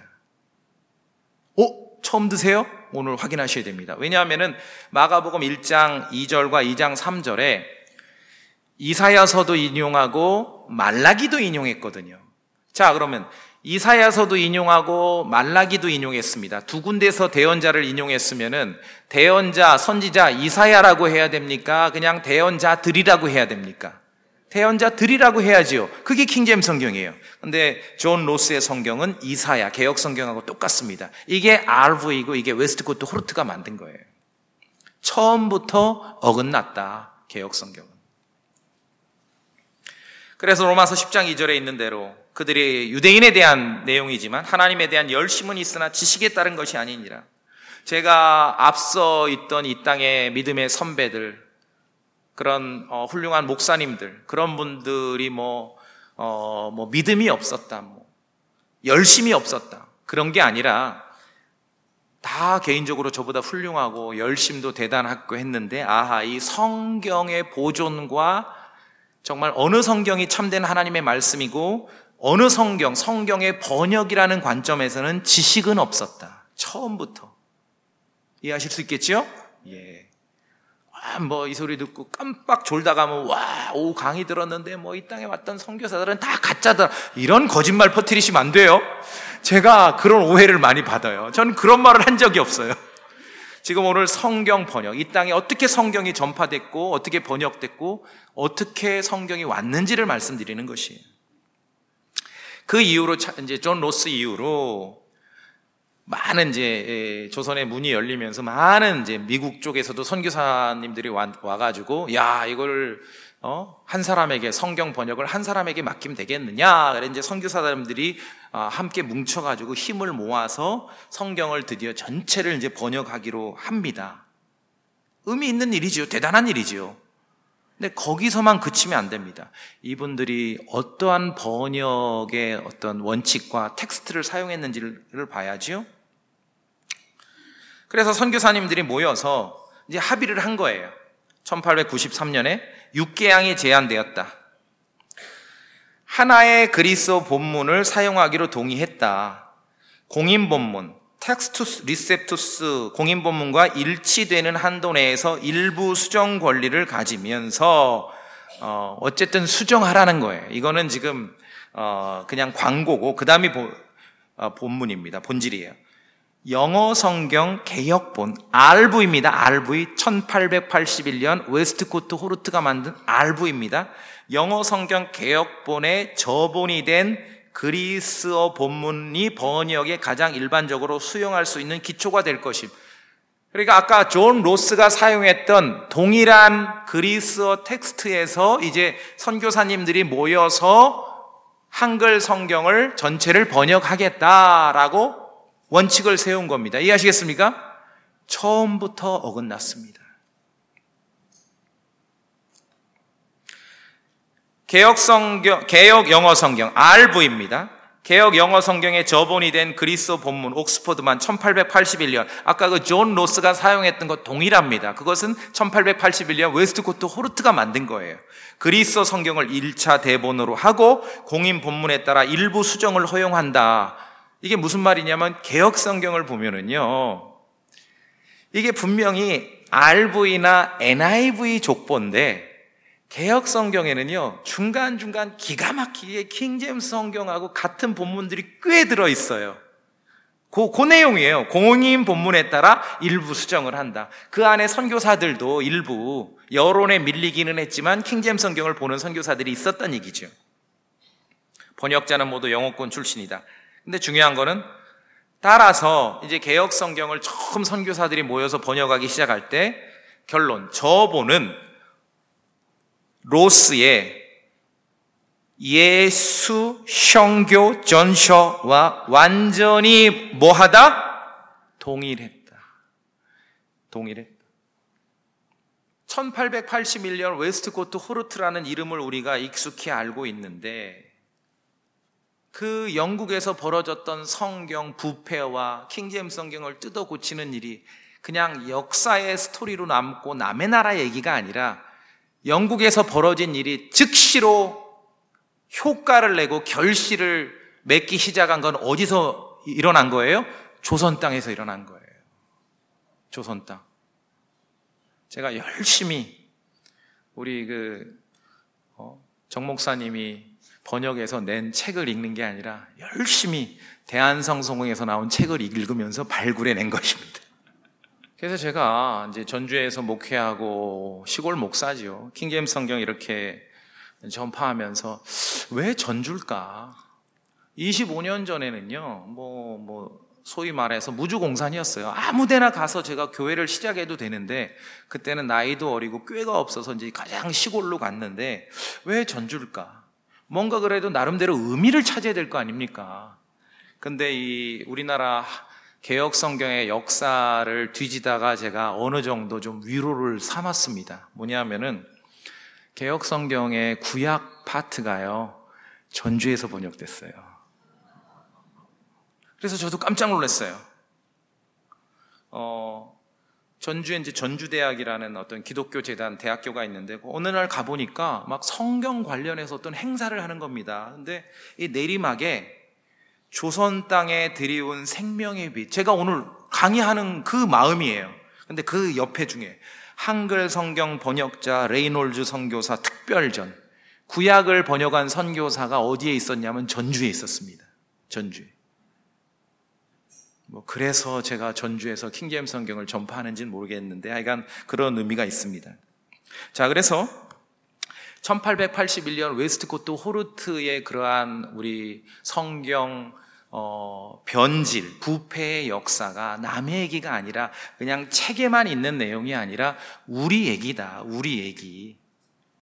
오, 처음 드세요? 오늘 확인하셔야 됩니다. 왜냐하면은 마가복음 일 장 이 절과 이 장 삼 절에 이사야서도 인용하고 말라기도 인용했거든요. 자, 그러면 이사야서도 인용하고 말라기도 인용했습니다. 두 군데서 대언자를 인용했으면은 대언자, 선지자 이사야라고 해야 됩니까? 그냥 대언자들이라고 해야 됩니까? 대언자들이라고 해야지요. 그게 킹제임스 성경이에요. 근데 존 로스의 성경은 이사야, 개역 성경하고 똑같습니다. 이게 알브이고 이게 웨스트코트 호르트가 만든 거예요. 처음부터 어긋났다, 개역 성경은. 그래서 로마서 십 장 이 절에 있는 대로 그들이 유대인에 대한 내용이지만 하나님에 대한 열심은 있으나 지식에 따른 것이 아니니라. 제가 앞서 있던 이 땅의 믿음의 선배들, 그런 어, 훌륭한 목사님들, 그런 분들이 뭐, 어, 뭐 믿음이 없었다, 뭐 열심이 없었다, 그런 게 아니라 다 개인적으로 저보다 훌륭하고 열심도 대단하고 했는데, 아하, 이 성경의 보존과 정말 어느 성경이 참된 하나님의 말씀이고 어느 성경, 성경의 번역이라는 관점에서는 지식은 없었다. 처음부터. 이해하실 수 있겠죠? 예. 아, 뭐 이 소리 듣고 깜빡 졸다가 뭐 와, 오 강의 들었는데 뭐 이 땅에 왔던 선교사들은 다 가짜다. 이런 거짓말 퍼뜨리시면 안 돼요. 제가 그런 오해를 많이 받아요. 저는 그런 말을 한 적이 없어요. 지금 오늘 성경 번역, 이 땅에 어떻게 성경이 전파됐고 어떻게 번역됐고 어떻게 성경이 왔는지를 말씀드리는 것이에요. 그 이후로 이제 존 로스 이후로 많은 이제 조선의 문이 열리면서 많은 이제 미국 쪽에서도 선교사님들이 와, 와가지고 야 이걸 어? 한 사람에게 성경 번역을 한 사람에게 맡기면 되겠느냐? 그래 이제 선교사님들이 함께 뭉쳐가지고 힘을 모아서 성경을 드디어 전체를 이제 번역하기로 합니다. 의미 있는 일이지요. 대단한 일이지요. 근데 거기서만 그치면 안 됩니다. 이분들이 어떠한 번역의 어떤 원칙과 텍스트를 사용했는지를 봐야지요. 그래서 선교사님들이 모여서 이제 합의를 한 거예요. 천팔백구십삼 년에 육개양이 제안되었다. 하나의 그리스어 본문을 사용하기로 동의했다. 공인 본문, 텍스투스 리셉투스 공인 본문과 일치되는 한도 내에서 일부 수정 권리를 가지면서 어, 어쨌든 수정하라는 거예요. 이거는 지금 어, 그냥 광고고 그 다음이 어, 본문입니다. 본질이에요. 영어 성경 개역본 알브입니다. 알브이 천팔백팔십일 년 웨스트코트 호르트가 만든 알브입니다. 영어 성경 개역본의 저본이 된 그리스어 본문이 번역에 가장 일반적으로 수용할 수 있는 기초가 될 것입니다. 그러니까 아까 존 로스가 사용했던 동일한 그리스어 텍스트에서 이제 선교사님들이 모여서 한글 성경을 전체를 번역하겠다라고 원칙을 세운 겁니다. 이해하시겠습니까? 처음부터 어긋났습니다. 개역 성경, 개역 영어 성경, 알브입니다. 개역 영어 성경의 저본이 된 그리스어 본문, 옥스퍼드만 천팔백팔십일 년. 아까 그 존 로스가 사용했던 것 동일합니다. 그것은 천팔백팔십일 년 웨스트코트 호르트가 만든 거예요. 그리스어 성경을 일 차 대본으로 하고 공인 본문에 따라 일부 수정을 허용한다. 이게 무슨 말이냐면 개역 성경을 보면은요, 이게 분명히 알브이나 엔아이브이 족보인데 개역 성경에는요 중간중간 기가 막히게 킹제임스 성경하고 같은 본문들이 꽤 들어있어요. 그, 그 내용이에요. 공인 본문에 따라 일부 수정을 한다. 그 안에 선교사들도 일부 여론에 밀리기는 했지만 킹제임스 성경을 보는 선교사들이 있었던 얘기죠. 번역자는 모두 영어권 출신이다. 근데 중요한 거는 따라서 이제 개역 성경을 처음 선교사들이 모여서 번역하기 시작할 때 결론, 저본은 로스의 예수 형교 전서와 완전히 뭐하다? 동일했다. 동일했다. 천팔백팔십일 년 웨스트코트 호르트라는 이름을 우리가 익숙히 알고 있는데 그 영국에서 벌어졌던 성경 부패와 킹제임스 성경을 뜯어 고치는 일이 그냥 역사의 스토리로 남고 남의 나라 얘기가 아니라 영국에서 벌어진 일이 즉시로 효과를 내고 결실을 맺기 시작한 건 어디서 일어난 거예요? 조선 땅에서 일어난 거예요. 조선 땅. 제가 열심히 우리 그 어, 정 목사님이 번역해서 낸 책을 읽는 게 아니라 열심히 대한성서공에서 나온 책을 읽으면서 발굴해낸 것입니다. 그래서 제가 이제 전주에서 목회하고 시골 목사지요. 킹제임스 성경 이렇게 전파하면서 왜 전주일까? 이십오 년 전에는요, 뭐, 뭐, 소위 말해서 무주공산이었어요. 아무 데나 가서 제가 교회를 시작해도 되는데, 그때는 나이도 어리고 꾀가 없어서 이제 가장 시골로 갔는데, 왜 전주일까? 뭔가 그래도 나름대로 의미를 찾아야 될 거 아닙니까? 근데 이 우리나라 개역 성경의 역사를 뒤지다가 제가 어느 정도 좀 위로를 삼았습니다. 뭐냐면은 개역 성경의 구약 파트가요, 전주에서 번역됐어요. 그래서 저도 깜짝 놀랐어요. 어, 전주에 이제 전주대학이라는 어떤 기독교 재단 대학교가 있는데 어느 날 가보니까 막 성경 관련해서 어떤 행사를 하는 겁니다. 근데 이 내리막에 조선 땅에 들이온 생명의 빛, 제가 오늘 강의하는 그 마음이에요. 근데 그 옆에 중에 한글 성경 번역자 레이놀즈 선교사 특별전, 구약을 번역한 선교사가 어디에 있었냐면 전주에 있었습니다. 전주에. 뭐 그래서 제가 전주에서 킹제임스 성경을 전파하는지는 모르겠는데 하여간 그런 의미가 있습니다. 자, 그래서 천팔백팔십일 년 웨스트코트 호르트의 그러한 우리 성경 어, 변질, 부패의 역사가 남의 얘기가 아니라 그냥 책에만 있는 내용이 아니라 우리 얘기다. 우리 얘기.